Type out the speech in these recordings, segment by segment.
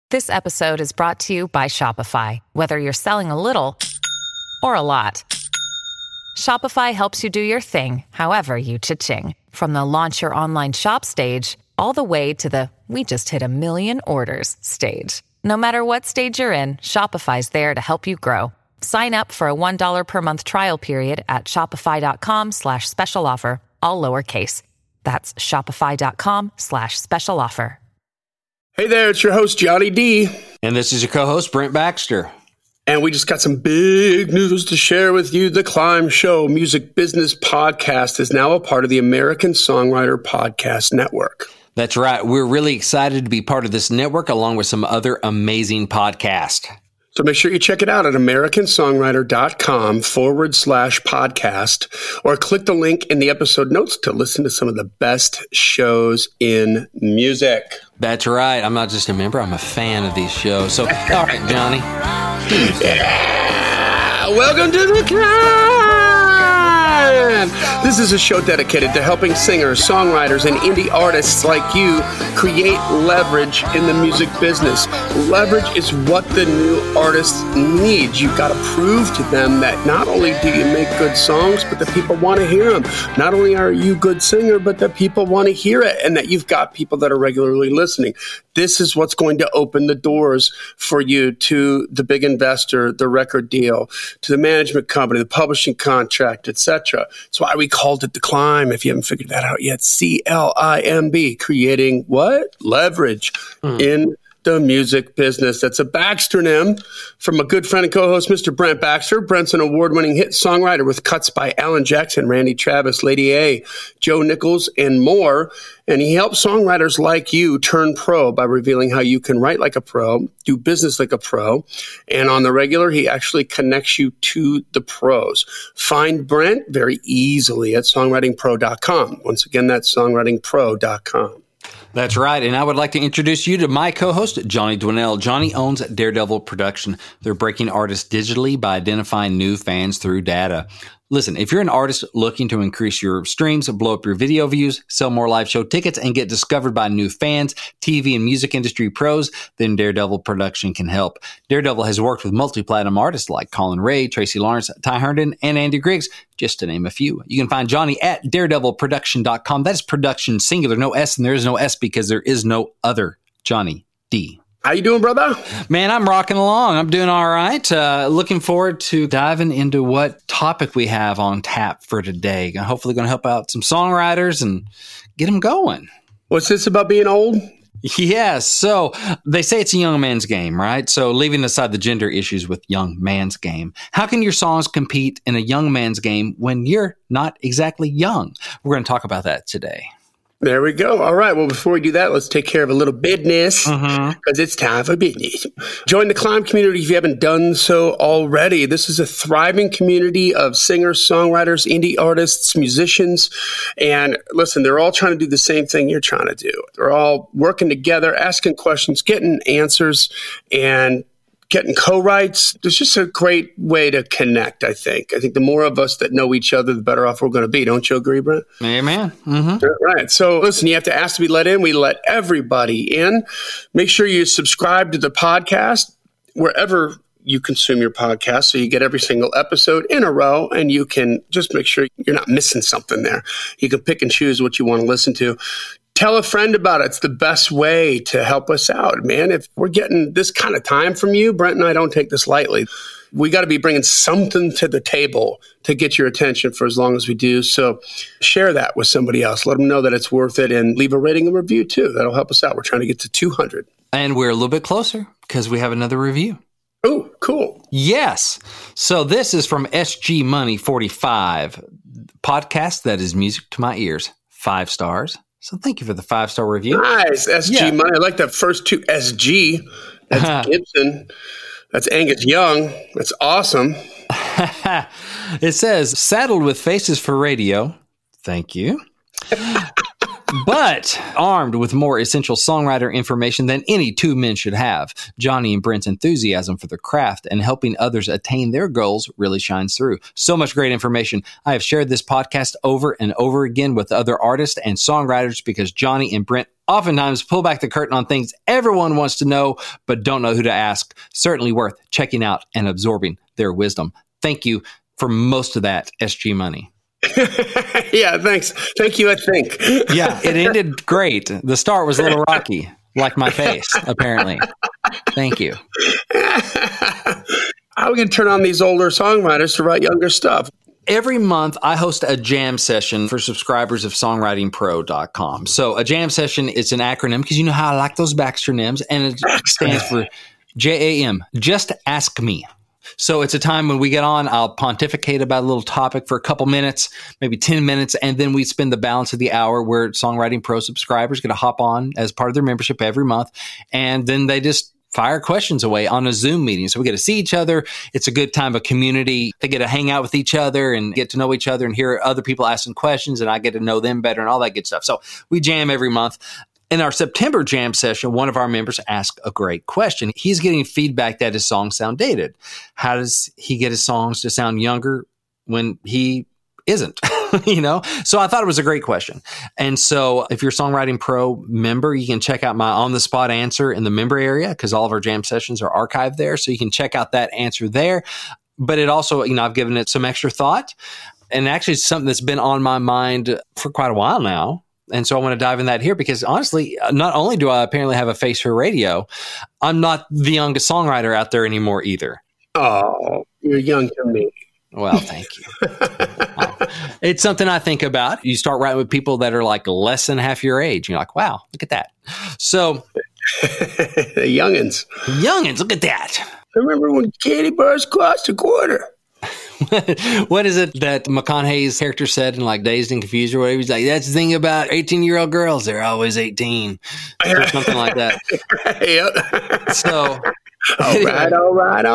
This episode is brought to you by Shopify. Whether you're selling a little or a lot, Shopify helps you do your thing, however you cha-ching. From the launch your online shop stage, all the way to the we just hit 1 million orders stage. No matter what stage you're in, Shopify's there to help you grow. Sign up for a $1 per month trial period at shopify.com/special offer, all lowercase. That's shopify.com/special offer. Hey there, it's your host, Johnny D. And this is your co-host, Brent Baxter. And we just got some big news to share with you. The Climb Show Music Business Podcast is now a part of the American Songwriter Podcast Network. That's right. We're really excited to be part of this network along with some other amazing podcasts. So make sure you check it out at americansongwriter.com/podcast or click the link in the episode notes to listen to some of the best shows in music. That's right. I'm not just a member, I'm a fan of these shows. So, all right, Johnny. Yeah. Welcome to the Climb! This is a show dedicated to helping singers, songwriters, and indie artists like you create leverage in the music business. Leverage is what the new artist needs. You've got to prove to them that not only do you make good songs, but that people want to hear them. Not only are you a good singer, but that people want to hear it and that you've got people that are regularly listening. This is what's going to open the doors for you to the big investor, the record deal, to the management company, the publishing contract, etc. That's why we called it The Climb, if you haven't figured that out yet. CLIMB, creating what? Leverage in the music business. That's a Baxternym from a good friend and co-host, Mr. Brent Baxter. Brent's an award-winning hit songwriter with cuts by Alan Jackson, Randy Travis, Lady A, Joe Nichols, and more. And he helps songwriters like you turn pro by revealing how you can write like a pro, do business like a pro. And on the regular, he actually connects you to the pros. Find Brent very easily at songwritingpro.com. Once again, that's songwritingpro.com. That's right. And I would like to introduce you to my co-host, Johnny Dwinell. Johnny owns Daredevil Production. They're breaking artists digitally by identifying new fans through data. Listen, if you're an artist looking to increase your streams, blow up your video views, sell more live show tickets, and get discovered by new fans, TV and music industry pros, then Daredevil Production can help. Daredevil has worked with multi-platinum artists like Colin Ray, Tracy Lawrence, Ty Herndon, and Andy Griggs, just to name a few. You can find Johnny at daredevilproduction.com. That is production singular, no S, and there is no S because there is no other Johnny D. How you doing, brother? Man, I'm rocking along. I'm doing all right. Looking forward to diving into what topic we have on tap for today. Hopefully going to help out some songwriters and get them going. What's this about being old? Yes. So they say it's a young man's game, right? So leaving aside the gender issues with young man's game, how can your songs compete in a young man's game when you're not exactly young? We're going to talk about that today. There we go. All right. Well, before we do that, let's take care of a little business because it's time for business. Join the Climb community if you haven't done so already. This is a thriving community of singers, songwriters, indie artists, musicians. And listen, they're all trying to do the same thing you're trying to do. They're all working together, asking questions, getting answers, and getting co-writes. There's just a great way to connect, I think. I think the more of us that know each other, the better off we're going to be. Don't you agree, Brent? Amen. Right. So listen, you have to ask to be let in. We let everybody in. Make sure you subscribe to the podcast wherever you consume your podcast so you get every single episode in a row, and you can just make sure you're not missing something there. You can pick and choose what you want to listen to. Tell a friend about it. It's the best way to help us out, man. If we're getting this kind of time from you, Brent and I don't take this lightly. We got to be bringing something to the table to get your attention for as long as we do. So share that with somebody else. Let them know that it's worth it, and leave a rating and review too. That'll help us out. We're trying to get to 200. And we're a little bit closer because we have another review. Oh, cool. Yes. So this is from SG Money 45 podcast. That is music to my ears. 5 stars. So thank you for the 5-star review. Nice. SG Money. I like that first 2 SG. That's Gibson. That's Angus Young. That's awesome. It says, saddled with faces for radio. Thank you. But armed with more essential songwriter information than any two men should have, Johnny and Brent's enthusiasm for the craft and helping others attain their goals really shines through. So much great information. I have shared this podcast over and over again with other artists and songwriters because Johnny and Brent oftentimes pull back the curtain on things everyone wants to know, but don't know who to ask. Certainly worth checking out and absorbing their wisdom. Thank you for most of that, SG Money. Yeah, thanks. Thank you, I think. Yeah, it ended great. The start was a little rocky, like my face, apparently. Thank you. How are we going to turn on these older songwriters to write younger stuff? Every month, I host a jam session for subscribers of songwritingpro.com. So a jam session is an acronym because you know how I like those Baxter-nyms, and it stands for JAM, Just Ask Me. So it's a time when we get on, I'll pontificate about a little topic for a couple minutes, maybe 10 minutes, and then we spend the balance of the hour where Songwriting Pro subscribers get to hop on as part of their membership every month, and then they just fire questions away on a Zoom meeting. So we get to see each other. It's a good time of community. They get to hang out with each other and get to know each other and hear other people asking questions, and I get to know them better and all that good stuff. So we jam every month. In our September jam session, one of our members asked a great question. He's getting feedback that his songs sound dated. How does he get his songs to sound younger when he isn't? So I thought it was a great question. And so if you're a Songwriting Pro member, you can check out my on-the-spot answer in the member area because all of our jam sessions are archived there. So you can check out that answer there. But it also, I've given it some extra thought. And actually, it's something that's been on my mind for quite a while now. And so I want to dive in that here because honestly, not only do I apparently have a face for radio, I'm not the youngest songwriter out there anymore either. Oh, you're young to me. Well, thank you. It's something I think about. You start writing with people that are like less than half your age. You're like, wow, look at that. So the youngins, look at that. I remember when candy bars cost a quarter. What is it that McConaughey's character said in like Dazed and Confused or whatever? He's like, that's the thing about 18-year-old girls. They're always 18 or something like that. Yep. So, all right.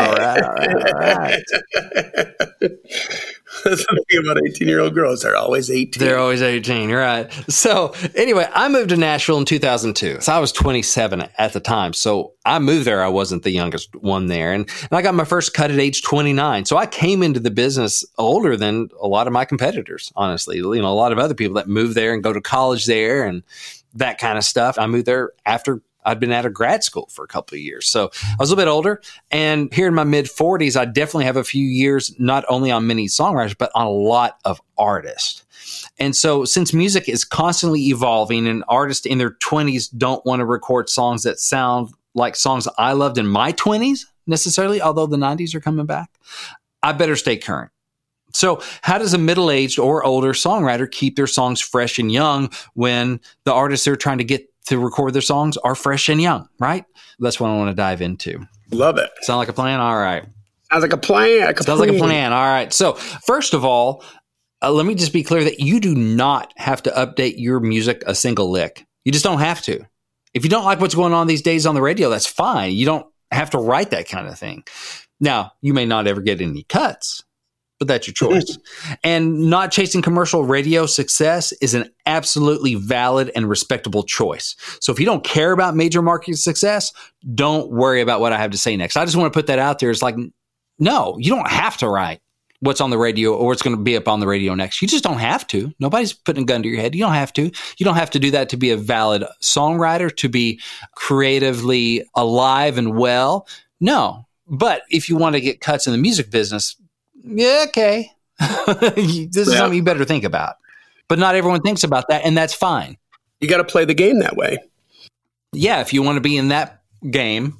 That's the thing about 18-year-old girls. They're always 18. They're always 18, right? So anyway, I moved to Nashville in 2002. So I was 27 at the time. So I moved there. I wasn't the youngest one there. And I got my first cut at age 29. So I came into the business older than a lot of my competitors, honestly. A lot of other people that move there and go to college there and that kind of stuff. I moved there after I'd been out of grad school for a couple of years. So I was a little bit older. And here in my mid-40s, I definitely have a few years, not only on many songwriters, but on a lot of artists. And so since music is constantly evolving and artists in their 20s don't want to record songs that sound like songs I loved in my 20s necessarily, although the 90s are coming back, I better stay current. So how does a middle-aged or older songwriter keep their songs fresh and young when the artists they're trying to get to record their songs are fresh and young, right? That's what I want to dive into. Love it. Sound like a plan? All right. Sounds like a plan. Sounds like a plan. All right. So first of all, let me just be clear that you do not have to update your music a single lick. You just don't have to. If you don't like what's going on these days on the radio, that's fine. You don't have to write that kind of thing. Now, you may not ever get any cuts, but that's your choice. And not chasing commercial radio success is an absolutely valid and respectable choice. So if you don't care about major market success, don't worry about what I have to say next. I just want to put that out there. It's like, no, you don't have to write what's on the radio or what's going to be up on the radio next. You just don't have to. Nobody's putting a gun to your head. You don't have to. You don't have to do that to be a valid songwriter, to be creatively alive and well. No. But if you want to get cuts in the music business, yeah, okay. This is something you better think about. But not everyone thinks about that, and that's fine. You got to play the game that way. Yeah, if you want to be in that game,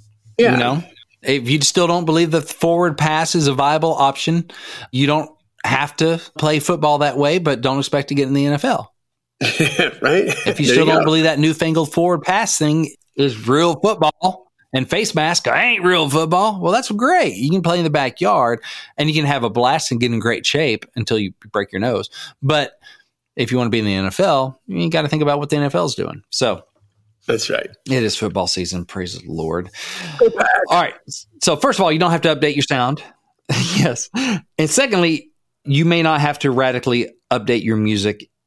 if you still don't believe the forward pass is a viable option, you don't have to play football that way, but don't expect to get in the NFL. Right? If you still don't believe that newfangled forward pass thing is real football, and face mask, I ain't real football. Well, that's great. You can play in the backyard and you can have a blast and get in great shape until you break your nose. But if you want to be in the NFL, you got to think about what the NFL is doing. So that's right. It is football season. Praise the Lord. All right. So first of all, you don't have to update your sound. Yes. And secondly, you may not have to radically update your music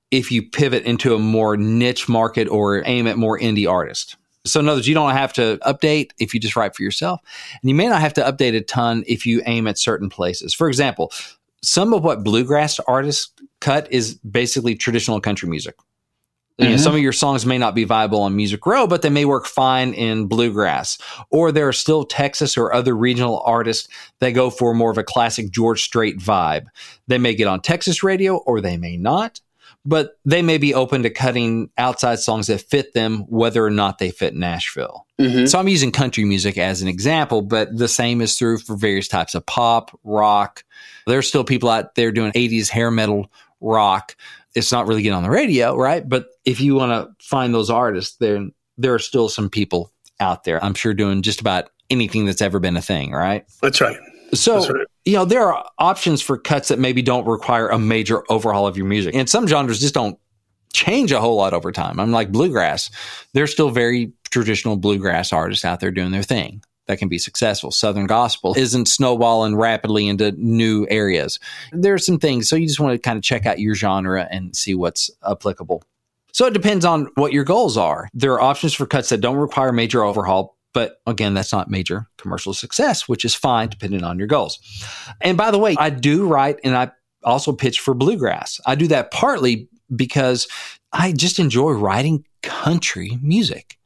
if you pivot into a more niche market or aim at more indie artists. So in other words, you don't have to update if you just write for yourself. And you may not have to update a ton if you aim at certain places. For example, some of what bluegrass artists cut is basically traditional country music. You know, some of your songs may not be viable on Music Row, but they may work fine in bluegrass. Or there are still Texas or other regional artists that go for more of a classic George Strait vibe. They may get on Texas radio or they may not, but they may be open to cutting outside songs that fit them, whether or not they fit Nashville. So I'm using country music as an example, but the same is true for various types of pop, rock. There's still people out there doing 80s hair metal rock. It's not really getting on the radio, right? But if you want to find those artists, there are still some people out there, I'm sure, doing just about anything that's ever been a thing, right? That's right. So, That's right. You know, there are options for cuts that maybe don't require a major overhaul of your music. And some genres just don't change a whole lot over time. I'm like bluegrass. There's still very traditional bluegrass artists out there doing their thing that can be successful. Southern gospel isn't snowballing rapidly into new areas. There are some things. So you just want to kind of check out your genre and see what's applicable. So it depends on what your goals are. There are options for cuts that don't require major overhaul. But again, that's not major commercial success, which is fine depending on your goals. And by the way, I do write and I also pitch for bluegrass. I do that partly because I just enjoy writing country music.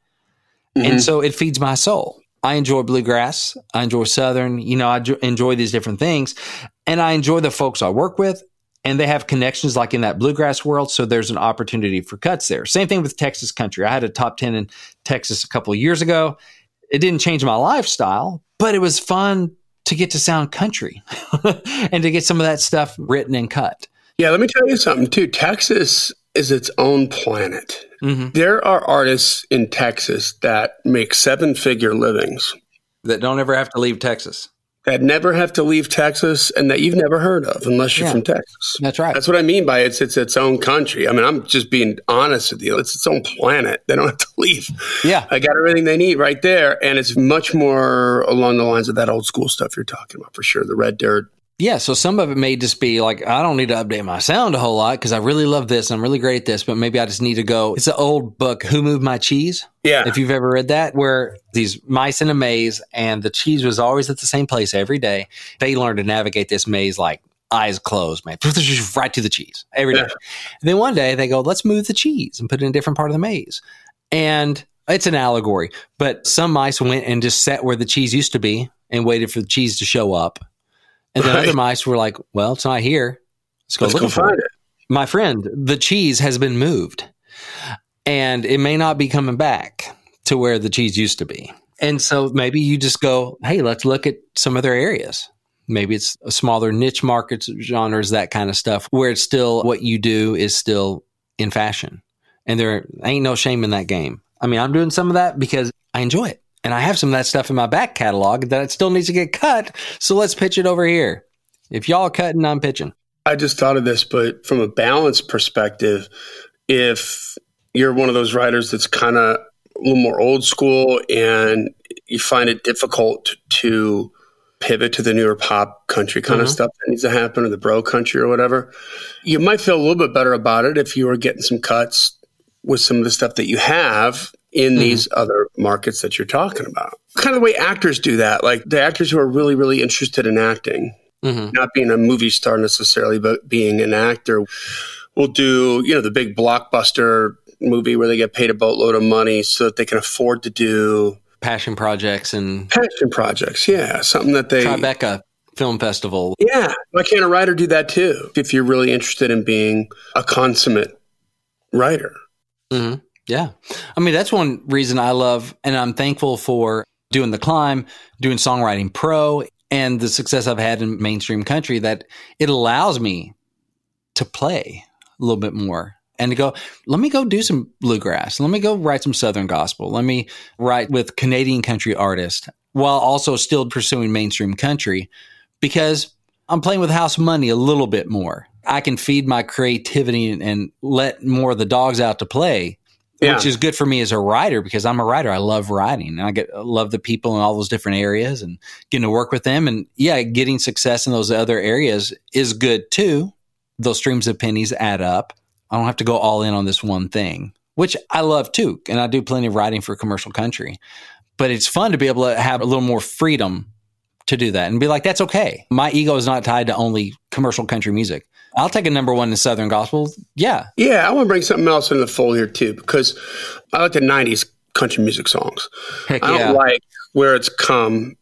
And so it feeds my soul. I enjoy bluegrass. I enjoy Southern. You know, I enjoy these different things. And I enjoy the folks I work with. And they have connections like in that bluegrass world. So there's an opportunity for cuts there. Same thing with Texas country. I had a top 10 in Texas a couple of years ago. It didn't change my lifestyle, but it was fun to get to sound country and to get some of that stuff written and cut. Yeah, let me tell you something too. Texas is its own planet. There are artists in Texas that make 7-figure livings. That don't ever have to leave Texas. That never have to leave Texas and that you've never heard of unless you're from Texas. That's right. That's what I mean by it's its own country. I mean, I'm just being honest with you. It's its own planet. They don't have to leave. Yeah. I got everything they need right there. And it's much more along the lines of that old school stuff you're talking about for sure. The red dirt. Yeah, so some of it may just be like, I don't need to update my sound a whole lot because I really love this and I'm really great at this, but maybe I just need to go. It's an old book, Who Moved My Cheese? Yeah. If you've ever read that, where these mice in a maze and the cheese was always at the same place every day. They learned to navigate this maze like eyes closed, man. Right to the cheese every day. And then one day they go, let's move the cheese and put it in a different part of the maze. And it's an allegory, but some mice went and just sat where the cheese used to be and waited for the cheese to show up. And then other mice were like, well, it's not here. Let's go find it. My friend, the cheese has been moved and it may not be coming back to where the cheese used to be. And so maybe you just go, hey, let's look at some other areas. Maybe it's a smaller niche markets, genres, that kind of stuff, where it's still what you do is still in fashion. And there ain't no shame in that game. I mean, I'm doing some of that because I enjoy it. And I have some of that stuff in my back catalog that it still needs to get cut. So let's pitch it over here. If y'all are cutting, I'm pitching. I just thought of this, but from a balance perspective, if you're one of those writers that's kind of a little more old school and you find it difficult to pivot to the newer pop country kind of stuff that needs to happen, or the bro country or whatever, you might feel a little bit better about it if you were getting some cuts with some of the stuff that you have in these other markets that you're talking about. Kind of the way actors do that, like the actors who are really, really interested in acting, not being a movie star necessarily, but being an actor, will do, you know, the big blockbuster movie where they get paid a boatload of money so that they can afford to do passion projects. Yeah. Something that they... Tribeca Film Festival. Yeah. Why can't a writer do that too? If you're really interested in being a consummate writer. Yeah. I mean, that's one reason I love, and I'm thankful for doing The Climb, doing Songwriting Pro, and the success I've had in mainstream country, that it allows me to play a little bit more and to go, let me go do some bluegrass. Let me go write some Southern gospel. Let me write with Canadian country artists while also still pursuing mainstream country, because I'm playing with house money a little bit more. I can feed my creativity and let more of the dogs out to play, which is good for me as a writer, because I'm a writer. I love writing and I love the people in all those different areas and getting to work with them. And getting success in those other areas is good too. Those streams of pennies add up. I don't have to go all in on this one thing, which I love too. And I do plenty of writing for commercial country. But it's fun to be able to have a little more freedom to do that and be like, that's okay. My ego is not tied to only commercial country music. I'll take a number one in Southern gospel. Yeah. Yeah, I want to bring something else into the fold here too, because I like the 90s country music songs. Heck I don't like where it's come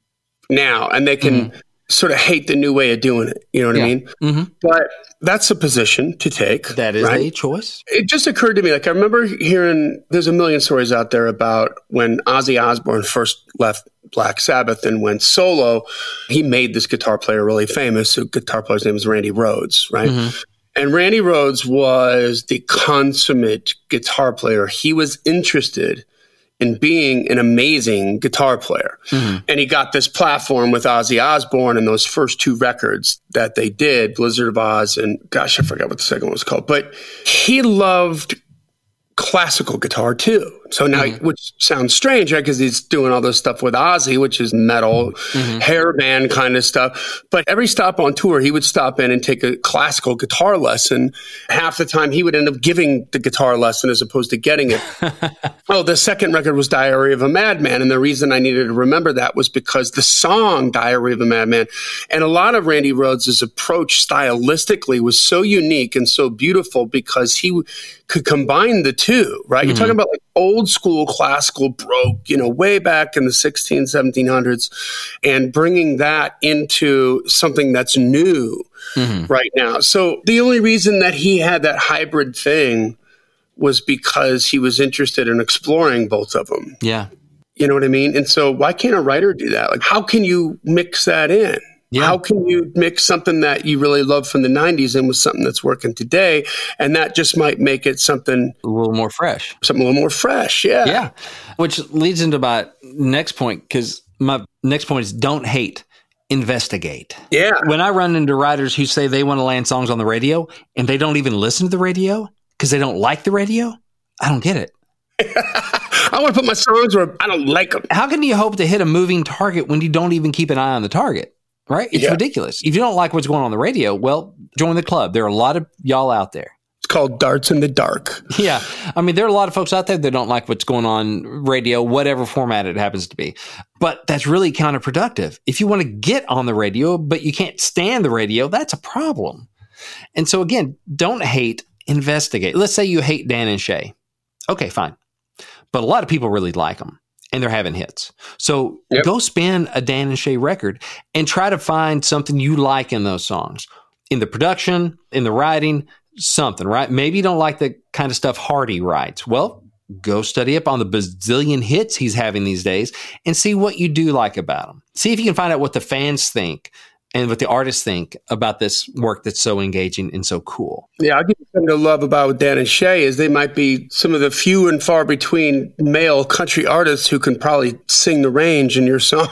now, and they can sort of hate the new way of doing it. You know what I mean? Mm-hmm. But that's a position to take. That is a choice. It just occurred to me, like I remember hearing, there's a million stories out there about when Ozzy Osbourne first left Black Sabbath and went solo, he made this guitar player really famous. The guitar player's name was Randy Rhoads, right? Mm-hmm. And Randy Rhoads was the consummate guitar player. He was interested in being an amazing guitar player. Mm-hmm. And he got this platform with Ozzy Osbourne and those first two records that they did, Blizzard of Oz, and gosh, I forgot what the second one was called. But he loved classical guitar too. So now, which sounds strange, right? Because he's doing all this stuff with Ozzy, which is metal, hair band kind of stuff. But every stop on tour, he would stop in and take a classical guitar lesson. Half the time, he would end up giving the guitar lesson as opposed to getting it. The second record was Diary of a Madman. And the reason I needed to remember that was because the song Diary of a Madman and a lot of Randy Rhoads' approach stylistically was so unique and so beautiful because he could combine the two, right? You're talking about like old school classical broke, way back in the 1700s, and bringing that into something that's new right now. So the only reason that he had that hybrid thing was because he was interested in exploring both of them. Yeah. You know what I mean? And so why can't a writer do that? Like, how can you mix that in? Yeah. How can you mix something that you really love from the 90s in with something that's working today? And that just might make it something a little more fresh. Something a little more fresh, yeah. Yeah, which leads into my next point, because my next point is don't hate, investigate. Yeah. When I run into writers who say they want to land songs on the radio and they don't even listen to the radio because they don't like the radio, I don't get it. I want to put my songs where I don't like them. How can you hope to hit a moving target when you don't even keep an eye on the target? Right? It's ridiculous. If you don't like what's going on the radio, well, join the club. There are a lot of y'all out there. It's called Darts in the Dark. Yeah. I mean, there are a lot of folks out there that don't like what's going on radio, whatever format it happens to be. But that's really counterproductive. If you want to get on the radio, but you can't stand the radio, that's a problem. And so again, don't hate, investigate. Let's say you hate Dan and Shay. Okay, fine. But a lot of people really like them. And they're having hits. So go spin a Dan and Shay record and try to find something you like in those songs. In the production, in the writing, something, right? Maybe you don't like the kind of stuff Hardy writes. Well, go study up on the bazillion hits he's having these days and see what you do like about them. See if you can find out what the fans think and what the artists think about this work that's so engaging and so cool. Yeah, I'll give you something to love about Dan and Shay is they might be some of the few and far between male country artists who can probably sing the range in your song.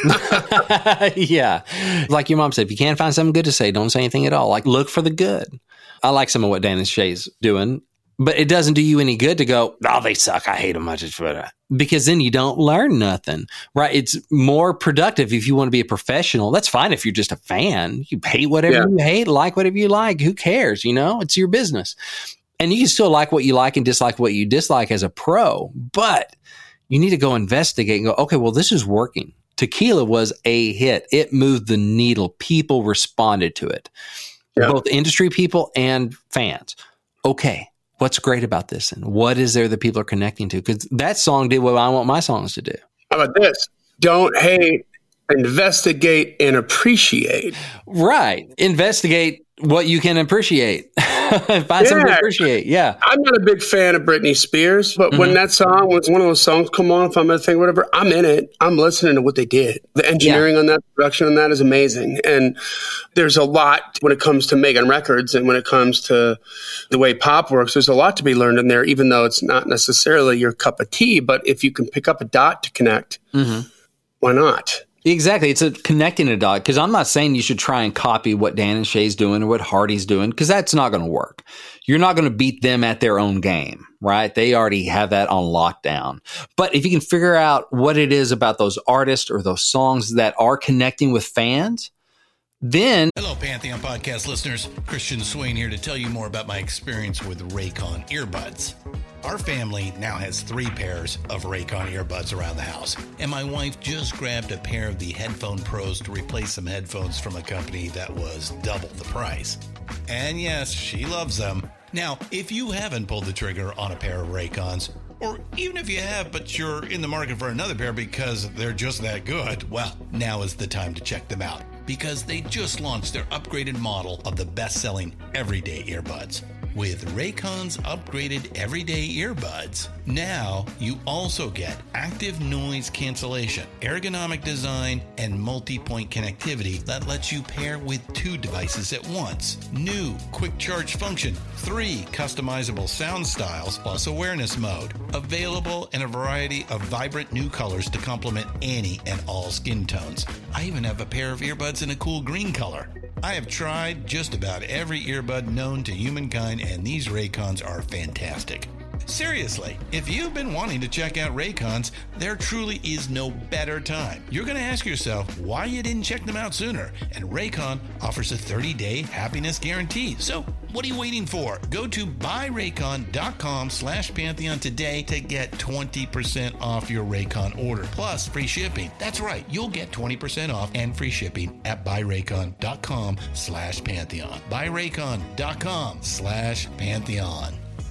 Yeah. Like your mom said, if you can't find something good to say, don't say anything at all. Like, look for the good. I like some of what Dan and Shay's doing, but it doesn't do you any good to go, oh, they suck. I hate them much. Because then you don't learn nothing, right? It's more productive if you want to be a professional. That's fine if you're just a fan. You hate whatever you hate, like whatever you like. Who cares? It's your business. And you can still like what you like and dislike what you dislike as a pro, but you need to go investigate and go, okay, well, this is working. Tequila was a hit. It moved the needle. People responded to it, both industry people and fans. Okay. What's great about this? And what is there that people are connecting to? Because that song did what I want my songs to do. How about this? Don't hate, investigate, and appreciate. Right. Investigate what you can appreciate. Find something to appreciate. Yeah. I'm not a big fan of Britney Spears, but when that song, when one of those songs come on, if I'm going to think whatever, I'm in it. I'm listening to what they did. The engineering on that, production on that is amazing. And there's a lot when it comes to making records and when it comes to the way pop works, there's a lot to be learned in there, even though it's not necessarily your cup of tea. But if you can pick up a dot to connect, why not? Exactly. It's a connecting a dot, because I'm not saying you should try and copy what Dan and Shay's doing or what Hardy's doing, because that's not going to work. You're not going to beat them at their own game, right? They already have that on lockdown. But if you can figure out what it is about those artists or those songs that are connecting with fans, Then, hello, Pantheon podcast listeners. Christian Swain here to tell you more about my experience with Raycon earbuds. Our family now has 3 pairs of Raycon earbuds around the house, and my wife just grabbed a pair of the Headphone Pros to replace some headphones from a company that was double the price. And yes, she loves them. Now, if you haven't pulled the trigger on a pair of Raycons, or even if you have, but you're in the market for another pair because they're just that good, well, now is the time to check them out, because they just launched their upgraded model of the best-selling everyday earbuds. With Raycon's upgraded everyday earbuds, now you also get active noise cancellation, ergonomic design, and multi-point connectivity that lets you pair with 2 devices at once. New quick charge function, 3 customizable sound styles, plus awareness mode. Available in a variety of vibrant new colors to complement any and all skin tones. I even have a pair of earbuds in a cool green color. I have tried just about every earbud known to humankind, and these Raycons are fantastic. Seriously, if you've been wanting to check out Raycons, there truly is no better time. You're going to ask yourself why you didn't check them out sooner, and Raycon offers a 30-day happiness guarantee. So what are you waiting for? Go to buyraycon.com/Pantheon today to get 20% off your Raycon order, plus free shipping. That's right, you'll get 20% off and free shipping at buyraycon.com/Pantheon. buyraycon.com/Pantheon.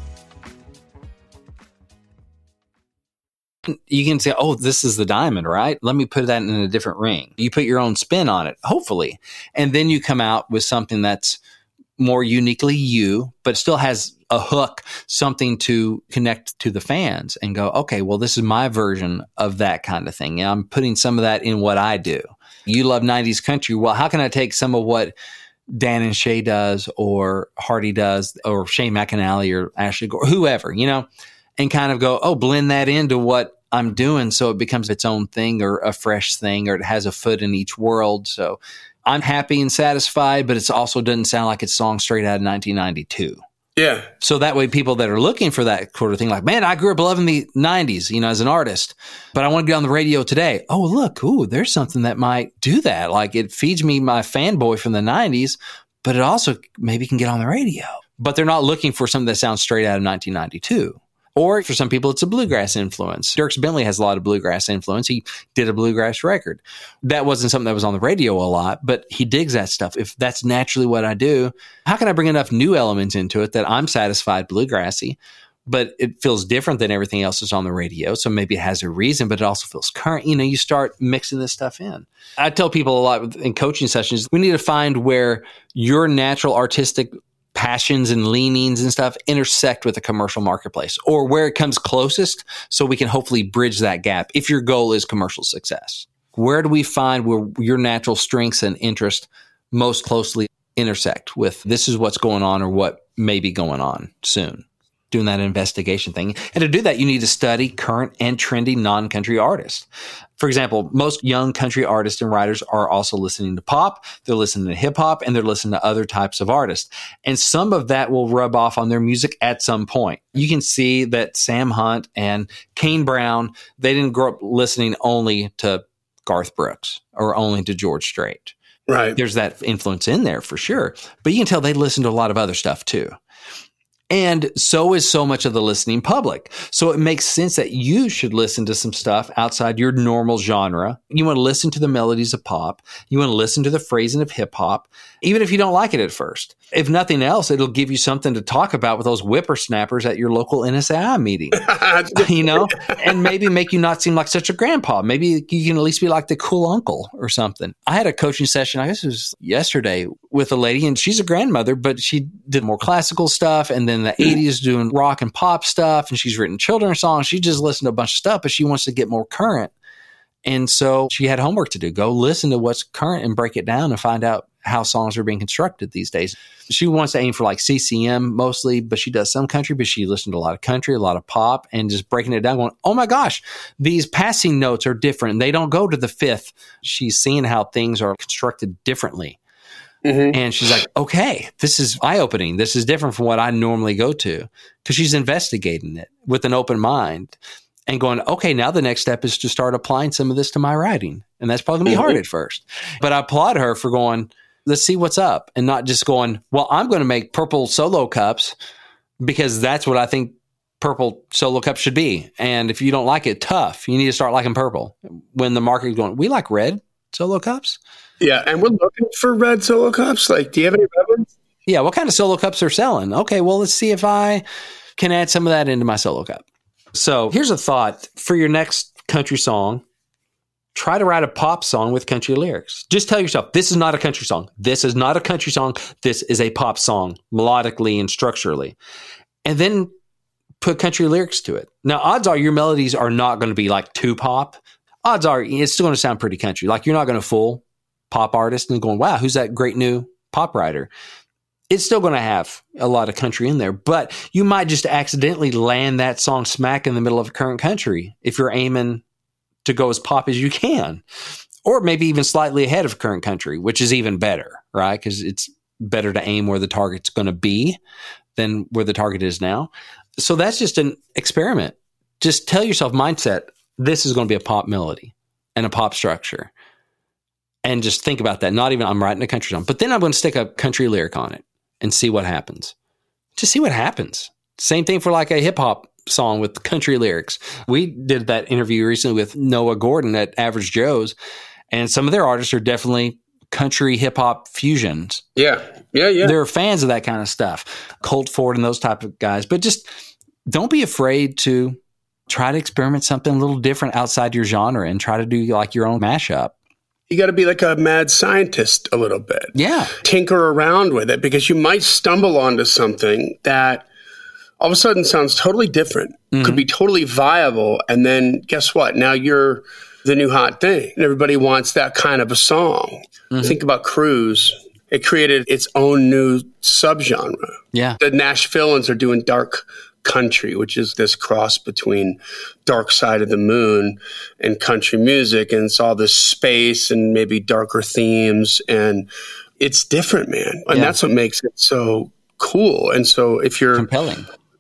you can say, oh, this is the diamond, right? Let me put that in a different ring. You put your own spin on it, hopefully. And then you come out with something that's more uniquely you, but still has a hook, something to connect to the fans and go, okay, well, this is my version of that kind of thing. And I'm putting some of that in what I do. You love 90s country. Well, how can I take some of what Dan and Shay does, or Hardy does, or Shane McAnally, or Ashley Gore, whoever, and kind of go, oh, blend that into what I'm doing so it becomes its own thing, or a fresh thing, or it has a foot in each world. So I'm happy and satisfied, but it also doesn't sound like it's a song straight out of 1992. Yeah. So that way people that are looking for that sort of thing, like, man, I grew up loving the 90s, as an artist, but I want to get on the radio today. Oh, look, there's something that might do that. Like, it feeds me my fanboy from the 90s, but it also maybe can get on the radio. But they're not looking for something that sounds straight out of 1992. Or for some people, it's a bluegrass influence. Dierks Bentley has a lot of bluegrass influence. He did a bluegrass record. That wasn't something that was on the radio a lot, but he digs that stuff. If that's naturally what I do, how can I bring enough new elements into it that I'm satisfied bluegrassy, but it feels different than everything else that's on the radio? So maybe it has a reason, but it also feels current. You start mixing this stuff in. I tell people a lot in coaching sessions, we need to find where your natural artistic passions and leanings and stuff intersect with the commercial marketplace, or where it comes closest, so we can hopefully bridge that gap if your goal is commercial success. Where do we find where your natural strengths and interest most closely intersect with this is what's going on, or what may be going on soon? Doing that investigation thing. And to do that, you need to study current and trendy non-country artists. For example, most young country artists and writers are also listening to pop, they're listening to hip hop, and they're listening to other types of artists. And some of that will rub off on their music at some point. You can see that Sam Hunt and Kane Brown, they didn't grow up listening only to Garth Brooks or only to George Strait. Right. There's that influence in there for sure. But you can tell they listen to a lot of other stuff too. And so is so much of the listening public. So it makes sense that you should listen to some stuff outside your normal genre. You want to listen to the melodies of pop. You want to listen to the phrasing of hip hop, even if you don't like it at first. If nothing else, it'll give you something to talk about with those whippersnappers at your local NSAI meeting, and maybe make you not seem like such a grandpa. Maybe you can at least be like the cool uncle or something. I had a coaching session, I guess it was yesterday, with a lady, and she's a grandmother, but she did more classical stuff, and then the 80s doing rock and pop stuff, and she's written children's songs. She just listened to a bunch of stuff, but she wants to get more current. And so she had homework to do. Go listen to what's current and break it down and find out how songs are being constructed these days. She wants to aim for like CCM mostly, but she does some country, but she listened to a lot of country, a lot of pop, and just breaking it down going, oh my gosh, these passing notes are different. They don't go to the fifth. She's seeing how things are constructed differently. Mm-hmm. And she's like, okay, this is eye-opening. This is different from what I normally go to, because she's investigating it with an open mind and going, okay, now the next step is to start applying some of this to my writing. And that's probably going to be hard at first. But I applaud her for going, let's see what's up, and not just going, well, I'm going to make purple Solo cups because that's what I think purple Solo cups should be. And if you don't like it, tough. You need to start liking purple. When the market is going, we like red Solo cups. Yeah, and we're looking for red Solo cups. Like, do you have any red ones? Yeah, what kind of Solo cups are selling? Okay, well, let's see if I can add some of that into my Solo cup. So here's a thought for your next country song. Try to write a pop song with country lyrics. Just tell yourself, this is not a country song. This is not a country song. This is a pop song, melodically and structurally. And then put country lyrics to it. Now, odds are your melodies are not going to be like too pop. Odds are it's still going to sound pretty country. Like, you're not going to fool pop artists and going, wow, who's that great new pop writer? It's still going to have a lot of country in there, but you might just accidentally land that song smack in the middle of current country if you're aiming to go as pop as you can, or maybe even slightly ahead of current country, which is even better, right? Because it's better to aim where the target's going to be than where the target is now. So that's just an experiment. Just tell yourself, mindset, this is going to be a pop melody and a pop structure. And just think about that. Not even I'm writing a country song, but then I'm going to stick a country lyric on it and see what happens. Just see what happens. Same thing for like a hip hop song with country lyrics. We did that interview recently with Noah Gordon at Average Joe's, and some of their artists are definitely country hip hop fusions. Yeah. They're fans of that kind of stuff. Colt Ford and those type of guys. But just don't be afraid to try to experiment something a little different outside your genre and try to do like your own mashup. You got to be like a mad scientist a little bit. Yeah. Tinker around with it, because you might stumble onto something that all of a sudden sounds totally different, could be totally viable. And then guess what? Now you're the new hot thing. And everybody wants that kind of a song. Think about Cruise. It created its own new subgenre. Yeah. The Nashvilleans are doing dark country, which is this cross between Dark Side of the Moon and country music. And it's all this space and maybe darker themes. And it's different, man. And that's what makes it so cool. And so if you're compelling.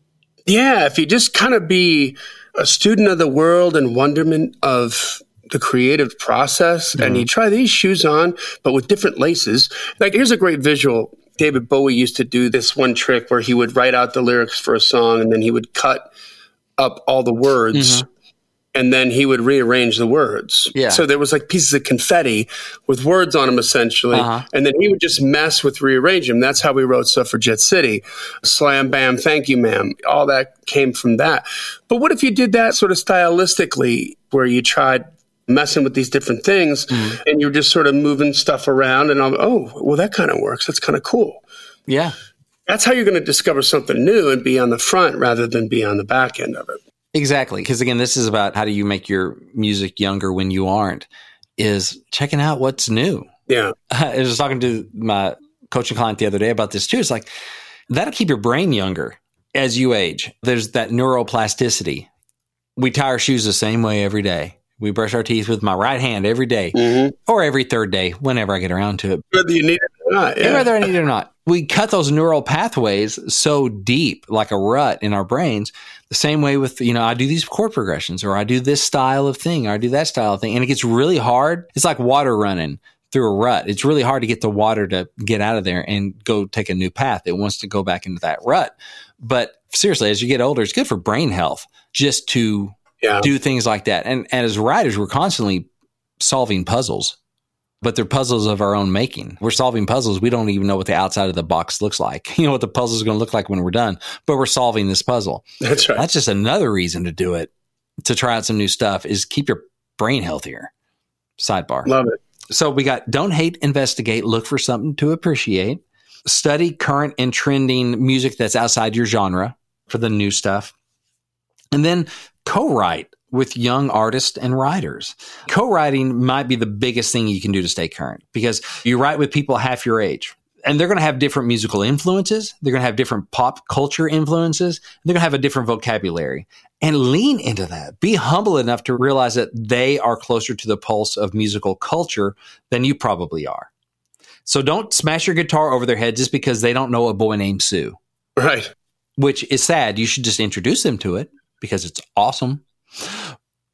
Yeah, if you just kind of be a student of the world and wonderment of the creative process, and you try these shoes on, but with different laces. Like, here's a great visual. David Bowie used to do this one trick where he would write out the lyrics for a song, and then he would cut up all the words, and then he would rearrange the words. Yeah. So there was like pieces of confetti with words on them, essentially. And then he would just mess with rearrange them. That's how we wrote Suffragette City. Slam, bam, thank you, ma'am. All that came from that. But what if you did that sort of stylistically, where you tried messing with these different things and you're just sort of moving stuff around, and well, that kind of works. That's kind of cool. Yeah. That's how you're going to discover something new and be on the front rather than be on the back end of it. Exactly. Because again, this is about how do you make your music younger when you aren't, is checking out what's new. Yeah. I was talking to my coaching client the other day about this too. It's like, that'll keep your brain younger as you age. There's that neuroplasticity. We tie our shoes the same way every day. We brush our teeth with my right hand every day or every third day, whenever I get around to it. Whether you need it or not. Yeah. Whether I need it or not. We cut those neural pathways so deep, like a rut in our brains, the same way with, I do these chord progressions, or I do this style of thing, or I do that style of thing. And it gets really hard. It's like water running through a rut. It's really hard to get the water to get out of there and go take a new path. It wants to go back into that rut. But seriously, as you get older, it's good for brain health just to do things like that. And as writers, we're constantly solving puzzles, but they're puzzles of our own making. We're solving puzzles. We don't even know what the outside of the box looks like. What the puzzle is going to look like when we're done, but we're solving this puzzle. That's right. That's just another reason to do it, to try out some new stuff, is keep your brain healthier. Sidebar. Love it. So we got don't hate, investigate, look for something to appreciate, study current and trending music that's outside your genre for the new stuff, and then co-write with young artists and writers. Co-writing might be the biggest thing you can do to stay current, because you write with people half your age, and they're going to have different musical influences. They're going to have different pop culture influences. They're going to have a different vocabulary, and lean into that. Be humble enough to realize that they are closer to the pulse of musical culture than you probably are. So don't smash your guitar over their head just because they don't know a boy named Sue. Right. Which is sad. You should just introduce them to it, because it's awesome.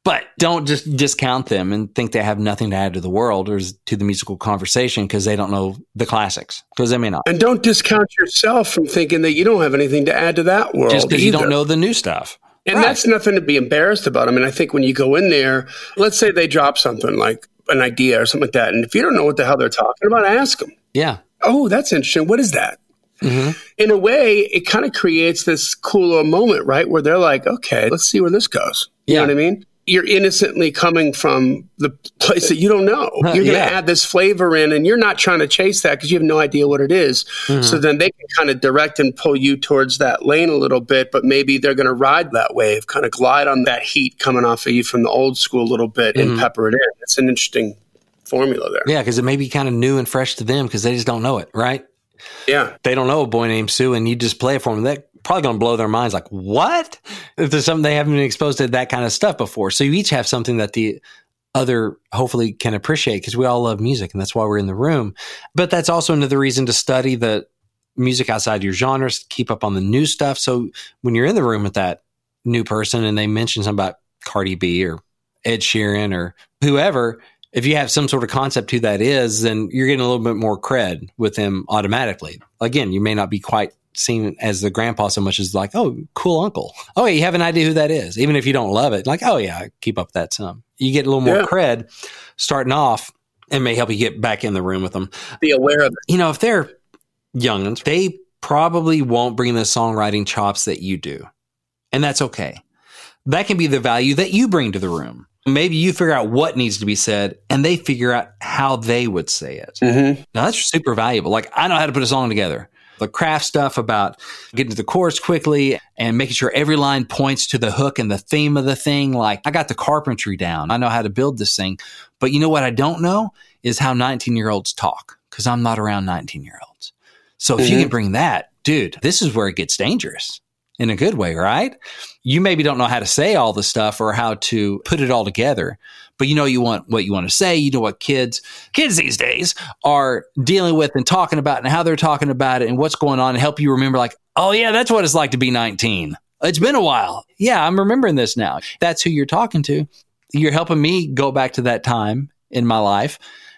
But don't just discount them and think they have nothing to add to the world or to the musical conversation because they don't know the classics, because they may not. And don't discount yourself from thinking that you don't have anything to add to that world just because you don't know the new stuff. And that's nothing to be embarrassed about. I mean, I think when you go in there, let's say they drop something like an idea or something like that. And if you don't know what the hell they're talking about, ask them. Yeah. Oh, that's interesting. What is that? Mm-hmm. In a way, it kind of creates this cool little moment, right? Where they're like, okay, let's see where this goes. You know what I mean? You're innocently coming from the place that you don't know. You're going to add this flavor in, and you're not trying to chase that because you have no idea what it is. Mm-hmm. So then they can kind of direct and pull you towards that lane a little bit, but maybe they're going to ride that wave, kind of glide on that heat coming off of you from the old school a little bit and pepper it in. It's an interesting formula there. Yeah, because it may be kind of new and fresh to them because they just don't know it, right? Yeah. They don't know a boy named Sue, and you just play it for them. They're probably going to blow their minds like, what? If there's something they haven't been exposed to that kind of stuff before. So you each have something that the other hopefully can appreciate because we all love music, and that's why we're in the room. But that's also another reason to study the music outside your genres, keep up on the new stuff. So when you're in the room with that new person and they mention something about Cardi B or Ed Sheeran or whoever, if you have some sort of concept who that is, then you're getting a little bit more cred with them automatically. Again, you may not be quite seen as the grandpa so much as like, oh, cool uncle. Oh, yeah, you have an idea who that is. Even if you don't love it, like, oh, yeah, I keep up that some. You get a little more cred starting off and may help you get back in the room with them. Be aware of it. You know, if they're youngins, they probably won't bring the songwriting chops that you do. And that's okay. That can be the value that you bring to the room. Maybe you figure out what needs to be said and they figure out how they would say it. Mm-hmm. Now that's super valuable. Like, I know how to put a song together. The craft stuff about getting to the chorus quickly and making sure every line points to the hook and the theme of the thing. Like, I got the carpentry down. I know how to build this thing. But you know what I don't know is how 19-year-olds talk, because I'm not around 19-year-olds. So if you can bring that, dude, this is where it gets dangerous. In a good way, right? You maybe don't know how to say all the stuff or how to put it all together, but you know you want what you want to say. You know what kids these days are dealing with and talking about and how they're talking about it and what's going on, and help you remember like, oh yeah, that's what it's like to be 19. It's been a while. Yeah, I'm remembering this now. That's who you're talking to. You're helping me go back to that time in my life,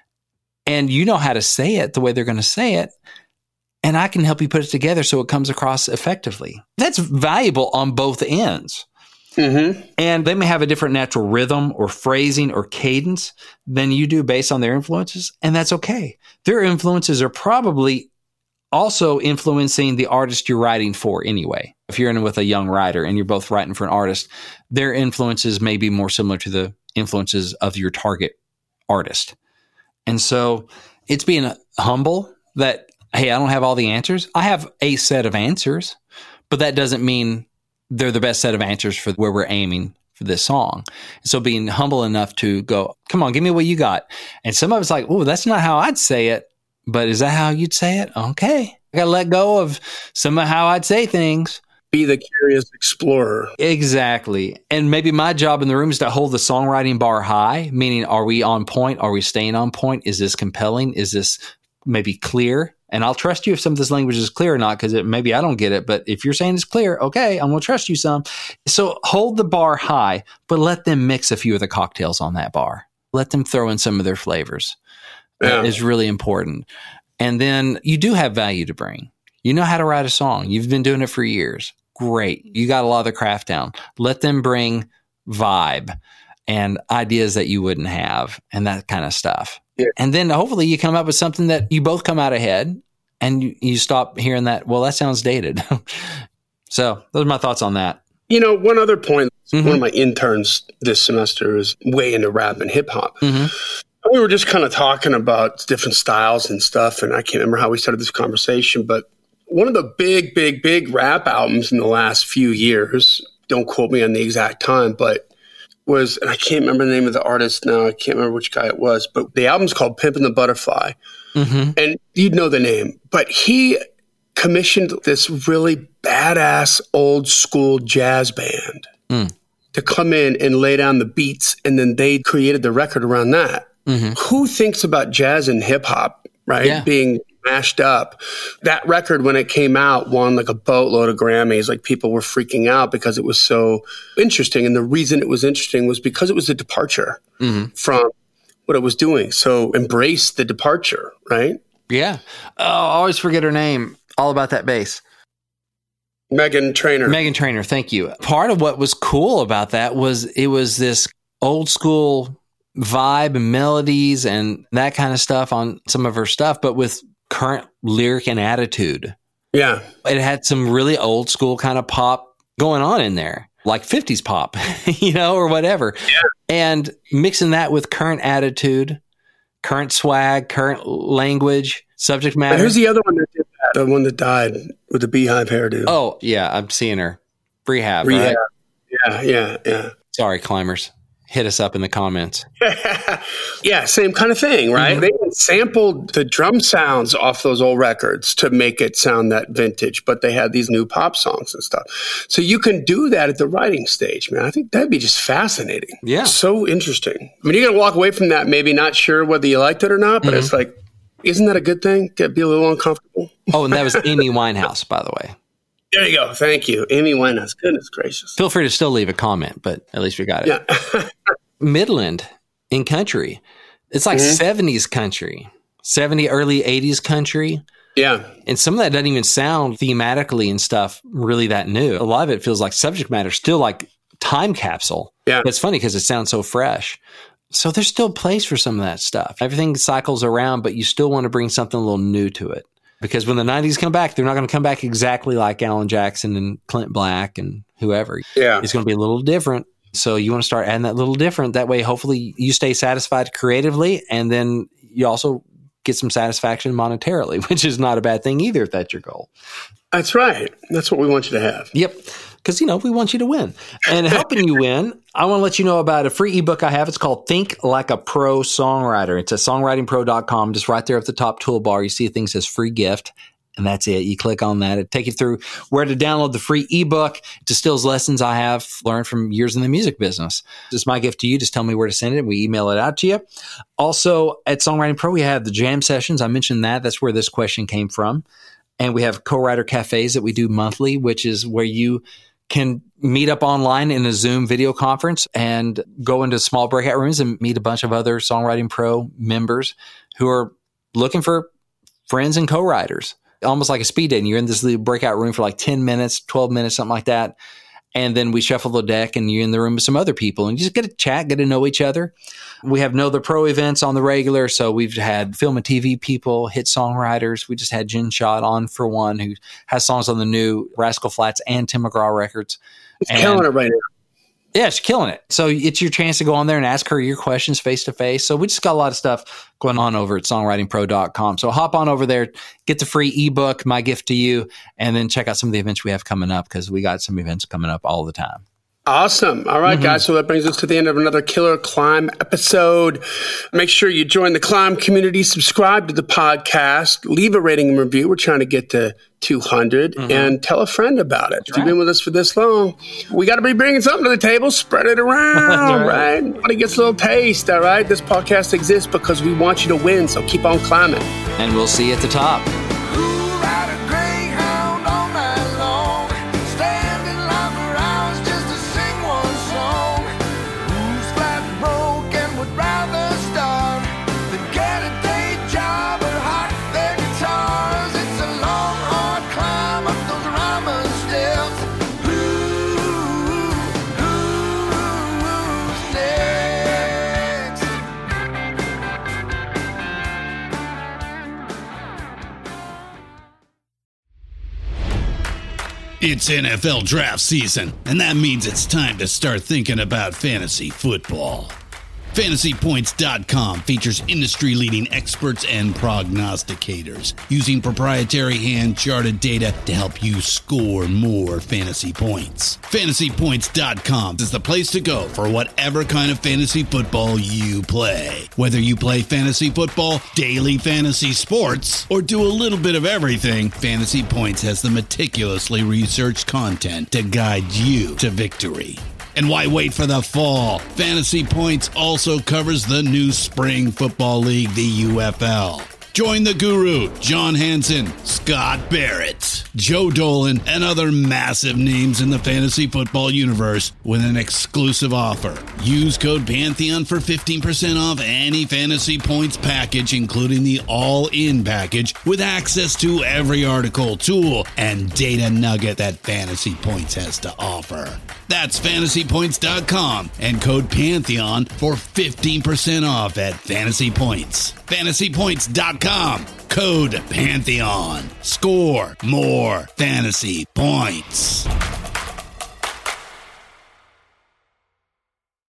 and you know how to say it the way they're going to say it. And I can help you put it together so it comes across effectively. That's valuable on both ends. Mm-hmm. And they may have a different natural rhythm or phrasing or cadence than you do based on their influences. And that's okay. Their influences are probably also influencing the artist you're writing for anyway. If you're in with a young writer and you're both writing for an artist, their influences may be more similar to the influences of your target artist. And so it's being humble that, hey, I don't have all the answers. I have a set of answers, but that doesn't mean they're the best set of answers for where we're aiming for this song. So being humble enough to go, come on, give me what you got. And some of it's like, oh, that's not how I'd say it, but is that how you'd say it? Okay. I got to let go of some of how I'd say things. Be the curious explorer. Exactly. And maybe my job in the room is to hold the songwriting bar high, meaning, are we on point? Are we staying on point? Is this compelling? Is this maybe clear? And I'll trust you if some of this language is clear or not, because maybe I don't get it. But if you're saying it's clear, okay, I'm going to trust you some. So hold the bar high, but let them mix a few of the cocktails on that bar. Let them throw in some of their flavors. That is really important. And then you do have value to bring. You know how to write a song. You've been doing it for years. Great. You got a lot of the craft down. Let them bring vibe and ideas that you wouldn't have and that kind of stuff. Yeah. And then hopefully you come up with something that you both come out ahead and you stop hearing that, well, that sounds dated. So those are my thoughts on that. You know, one other point, one of my interns this semester is way into rap and hip hop. We were just kind of talking about different styles and stuff, and I can't remember how we started this conversation, but one of the big rap albums in the last few years, don't quote me on the exact time, but was, and I can't remember the name of the artist now. I can't remember which guy it was, but the album's called Pimpin' the Butterfly. And you'd know the name, but he commissioned this really badass old school jazz band to come in and lay down the beats. And then they created the record around that. Who thinks about jazz and hip hop, right? Being mashed up. That record, when it came out, won like a boatload of Grammys. Like people were freaking out because it was so interesting. And the reason it was interesting was because it was a departure from what it was doing. So embrace the departure, right? Yeah. Oh, I always forget her name. All About That Bass. Meghan Trainor. Meghan Trainor, thank you. Part of what was cool about that was it was this old school vibe and melodies and that kind of stuff on some of her stuff, but with current lyric and attitude. Yeah. It had some really old school kind of pop going on in there, like 50s pop, or whatever. Yeah. And mixing that with current attitude, current swag, current language, subject matter. And who's the other one that did that? The one that died with the beehive hairdo. Oh, yeah. I'm seeing her. Rehab. Right? Yeah. Sorry, climbers. Hit us up in the comments. Yeah, same kind of thing, right? They sampled the drum sounds off those old records to make it sound that vintage, but they had these new pop songs and stuff. So you can do that at the writing stage, man. I think that'd be just fascinating. Yeah. So interesting. I mean, you're going to walk away from that maybe not sure whether you liked it or not, but it's like, isn't that a good thing? Be a little uncomfortable. Oh, and that was Amy Winehouse, by the way. There you go. Thank you. Amy Winehouse. Goodness gracious. Feel free to still leave a comment, but at least we got it. Yeah. Midland in country. It's like 70s country, early 80s country. Yeah. And some of that doesn't even sound thematically and stuff really that new. A lot of it feels like subject matter, still like time capsule. Yeah. But it's funny because it sounds so fresh. So there's still place for some of that stuff. Everything cycles around, but you still want to bring something a little new to it. Because when the 90s come back, they're not going to come back exactly like Alan Jackson and Clint Black and whoever. Yeah. It's going to be a little different. So you want to start adding that little different. That way, hopefully you stay satisfied creatively, and then you also get some satisfaction monetarily, which is not a bad thing either if that's your goal. That's right. That's what we want you to have. Yep. Because, we want you to win. And helping you win, I want to let you know about a free ebook I have. It's called Think Like a Pro Songwriter. It's at songwritingpro.com. Just right there at the top toolbar, you see a thing that says free gift. And that's it. You click on that. It takes you through where to download the free ebook. It distills lessons I have learned from years in the music business. Just my gift to you. Just tell me where to send it. We email it out to you. Also, at Songwriting Pro, we have the jam sessions. I mentioned that. That's where this question came from. And we have co-writer cafes that we do monthly, which is where you can meet up online in a Zoom video conference and go into small breakout rooms and meet a bunch of other Songwriting Pro members who are looking for friends and co-writers. Almost like a speed dating. You're in this little breakout room for like 10 minutes, 12 minutes, something like that. And then we shuffle the deck and you're in the room with some other people and you just get to chat, get to know each other. We have no other pro events on the regular. So we've had film and TV people, hit songwriters. We just had Jen Schott on for one who has songs on the new Rascal Flatts and Tim McGraw records. She's killing it right now. Yeah, she's killing it. So it's your chance to go on there and ask her your questions face to face. So we just got a lot of stuff going on over at songwritingpro.com. So hop on over there, get the free ebook, my gift to you, and then check out some of the events we have coming up because we got some events coming up all the time. Awesome. All right, guys. So that brings us to the end of another Killer Climb episode. Make sure you join the Climb community, subscribe to the podcast, leave a rating and review. We're trying to get to 200 and tell a friend about it. If you've been with us for this long, we got to be bringing something to the table, spread it around, right? Everybody gets a little taste, all right? This podcast exists because we want you to win, so keep on climbing. And we'll see you at the top. It's NFL draft season, and that means it's time to start thinking about fantasy football. FantasyPoints.com features industry-leading experts and prognosticators using proprietary hand-charted data to help you score more fantasy points. FantasyPoints.com is the place to go for whatever kind of fantasy football you play. Whether you play fantasy football, daily fantasy sports, or do a little bit of everything, Fantasy Points has the meticulously researched content to guide you to victory. And why wait for the fall? Fantasy Points also covers the new spring football league, the UFL. Join the guru, John Hansen, Scott Barrett, Joe Dolan, and other massive names in the fantasy football universe with an exclusive offer. Use code Pantheon for 15% off any Fantasy Points package, including the all-in package, with access to every article, tool, and data nugget that Fantasy Points has to offer. That's fantasypoints.com and code Pantheon for 15% off at Fantasy Points. Fantasypoints.com, code Pantheon. Score more fantasy points.